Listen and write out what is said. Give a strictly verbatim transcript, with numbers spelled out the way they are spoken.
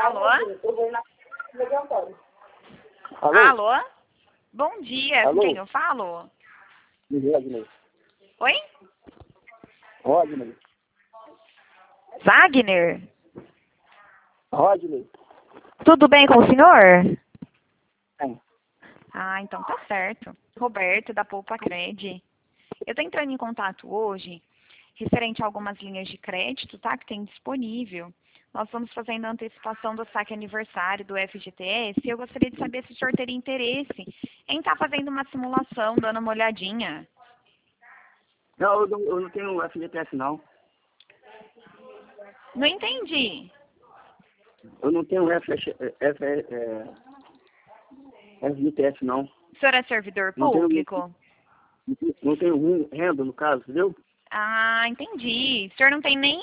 Alô? Alô? Alô? Bom dia, Alô? com quem eu falo? Rodney. Oi? Rodney. Wagner? Rodney. Tudo bem com o senhor? É. Ah, então tá certo. Roberto, da Poupa Cred. Eu tô entrando em contato hoje, referente a algumas linhas de crédito, tá? Que tem disponível. Nós estamos fazendo a antecipação do saque aniversário do F G T S e eu gostaria de saber se o senhor teria interesse em estar fazendo uma simulação, dando uma olhadinha. Não, eu não, eu não tenho F G T S, não. Não entendi. Eu não tenho F, F, F, é, F G T S, não. O senhor é servidor Não tenho, público? não tenho renda, no caso, entendeu? Ah, entendi. O senhor não tem nem